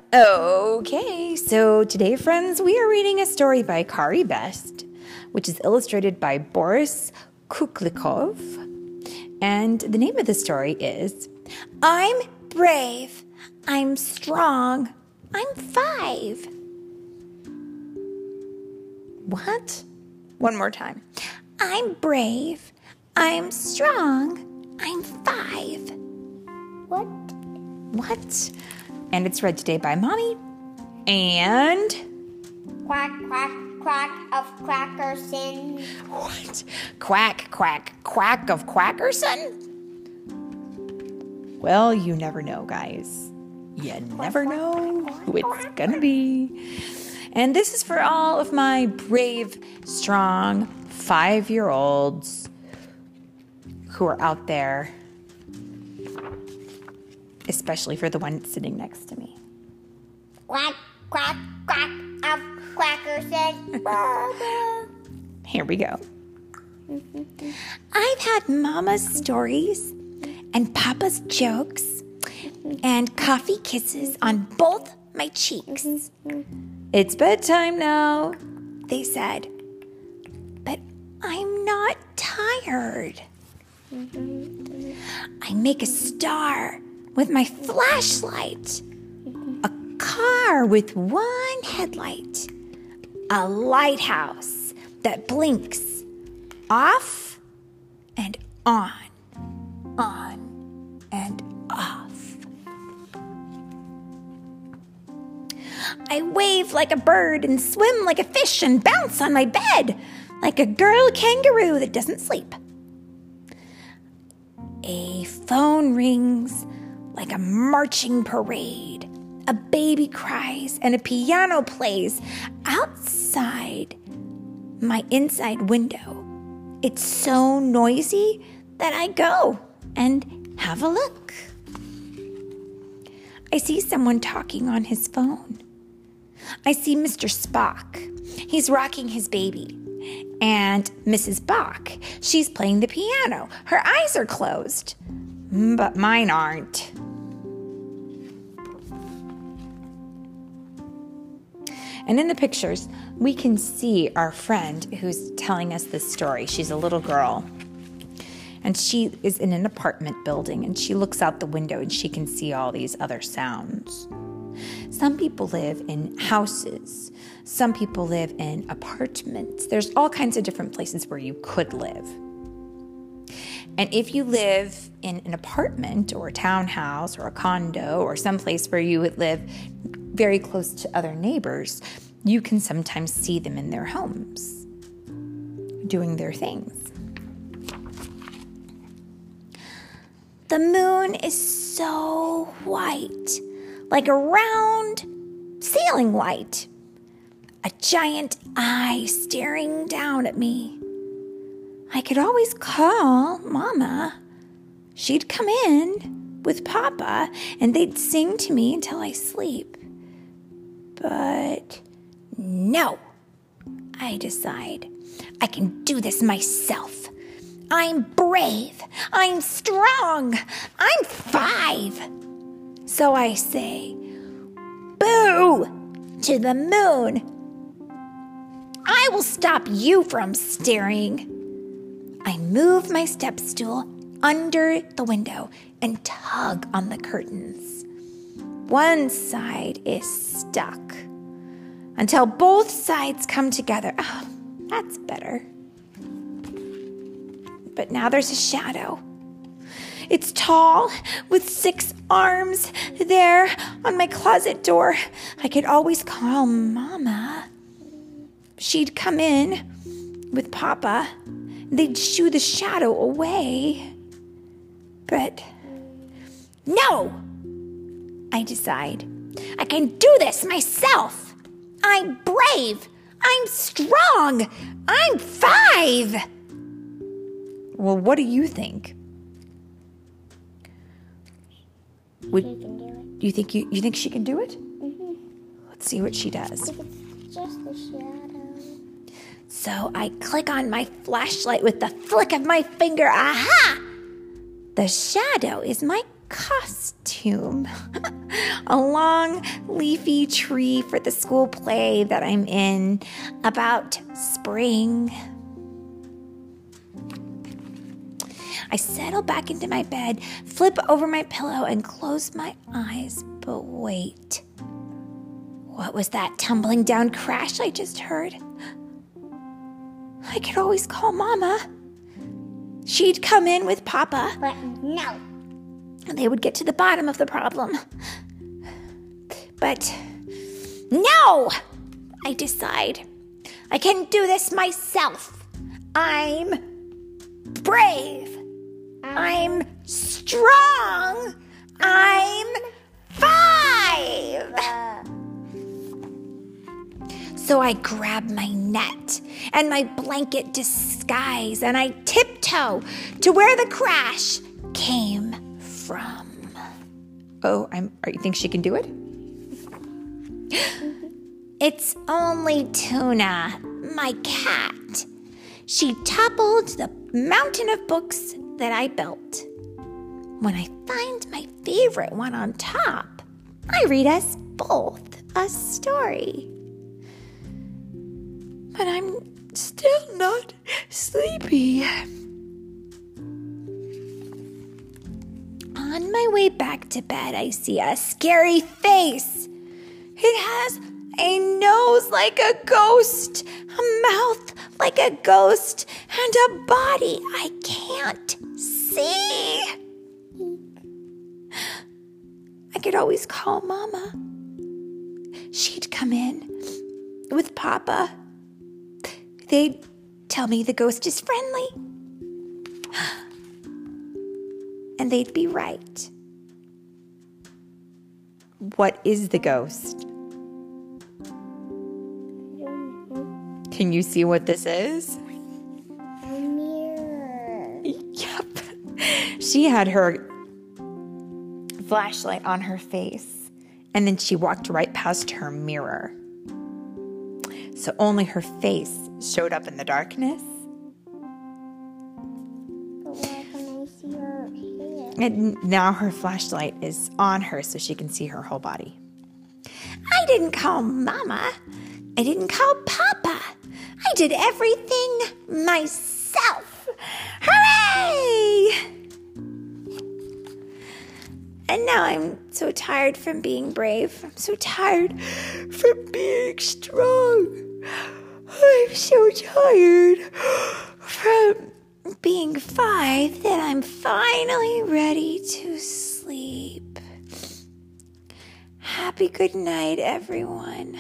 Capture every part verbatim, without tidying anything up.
Okay, so today, friends, we are reading a story by Kari Best, which is illustrated by Boris Kuklikov. And the name of the story is, I'm brave, I'm strong, I'm five. What? One more time. I'm brave, I'm strong, I'm five. What? What? And it's read today by Mommy and... Quack, quack, quack of Quackerson. What? Quack, quack, quack of Quackerson? Well, you never know, guys. You never know who it's gonna be. And this is for all of my brave, strong five-year-olds who are out there, especially for the one sitting next to me. Quack, quack, quack of Quackerson. Here we go. I've had Mama's stories and Papa's jokes and coffee kisses on both my cheeks. It's bedtime now, they said. But I'm not tired. I make a star with my flashlight, a car with one headlight, a lighthouse that blinks off and on, on and off. I wave like a bird and swim like a fish and bounce on my bed like a girl kangaroo that doesn't sleep. A phone rings like a marching parade. A baby cries and a piano plays outside my inside window. It's so noisy that I go and have a look. I see someone talking on his phone. I see Mister Spock. He's rocking his baby. And Missus Bach, she's playing the piano. Her eyes are closed, but mine aren't. And in the pictures, we can see our friend who's telling us this story. She's a little girl. And she is in an apartment building, and she looks out the window and she can see all these other sounds. Some people live in houses. Some people live in apartments. There's all kinds of different places where you could live. And if you live in an apartment or a townhouse or a condo or someplace where you would live very close to other neighbors, you can sometimes see them in their homes doing their things. The moon is so white, like a round ceiling light. A giant eye staring down at me. I could always call Mama. She'd come in with Papa, and they'd sing to me until I sleep. But no, I decide. I can do this myself. I'm brave. I'm strong. I'm five. So I say, boo to the moon. I will stop you from staring. I move my step stool under the window and tug on the curtains. One side is stuck until both sides come together. Oh, that's better. But now there's a shadow. It's tall with six arms there on my closet door. I could always call Mama. She'd come in with Papa. They'd shoo the shadow away. But no, I decide. I can do this myself. I'm brave. I'm strong. I'm five. Well, what do you think? Would, She can do it. you think you, you think she can do it? Mm-hmm. Let's see what she does. It's just a shadow. So I click on my flashlight with the flick of my finger. Aha! The shadow is my costume. A long leafy tree for the school play that I'm in about spring. I settle back into my bed, flip over my pillow, and close my eyes. But wait. What was that tumbling down crash I just heard? I could always call Mama. She'd come in with Papa. But no. And they would get to the bottom of the problem. But no! I decide. I can do this myself. I'm brave. I'm strong. I'm five. So I grab my net and my blanket disguise and I tiptoe to where the crash came from. Oh, I'm. Are you think she can do it? It's only Tuna, my cat. She toppled the mountain of books that I built. When I find my favorite one on top, I read us both a story. But I'm still not sleepy. On my way back to bed, I see a scary face. It has a nose like a ghost, a mouth like a ghost, and a body I can't see. I could always call Mama. She'd come in with Papa. They'd tell me the ghost is friendly. And they'd be right. What is the ghost? Can you see what this is? A mirror. Yep. She had her flashlight on her face, and then she walked right past her mirror. So only her face showed up in the darkness. But why can I see her hair? And now her flashlight is on her so she can see her whole body. I didn't call Mama. I didn't call Papa. I did everything myself. Hooray! And now I'm so tired from being brave. I'm so tired from being strong. I'm so tired from being five that I'm finally ready to sleep. Happy good night, everyone.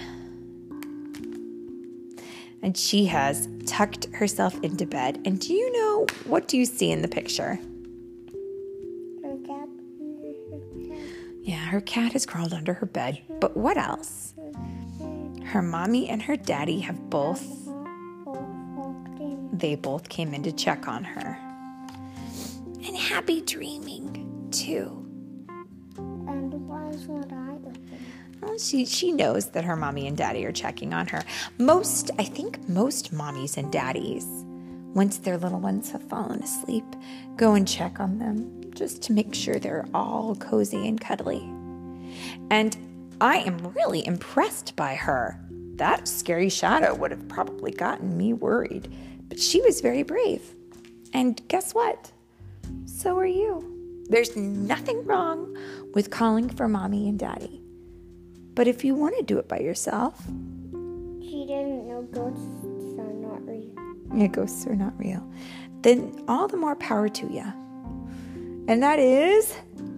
And she has tucked herself into bed. And do you know, what do you see in the picture? Her cat. Yeah, her cat has crawled under her bed. But what else? Her mommy and her daddy have both, they both came in to check on her. And happy dreaming, too. And why is not I open? Well, she, she knows that her mommy and daddy are checking on her. Most, I think most mommies and daddies, once their little ones have fallen asleep, go and check on them just to make sure they're all cozy and cuddly. And I am really impressed by her. That scary shadow would have probably gotten me worried, but she was very brave. And guess what? So are you. There's nothing wrong with calling for mommy and daddy. But if you want to do it by yourself, She didn't know ghosts are not real. yeah, ghosts are not real, then all the more power to you. And that is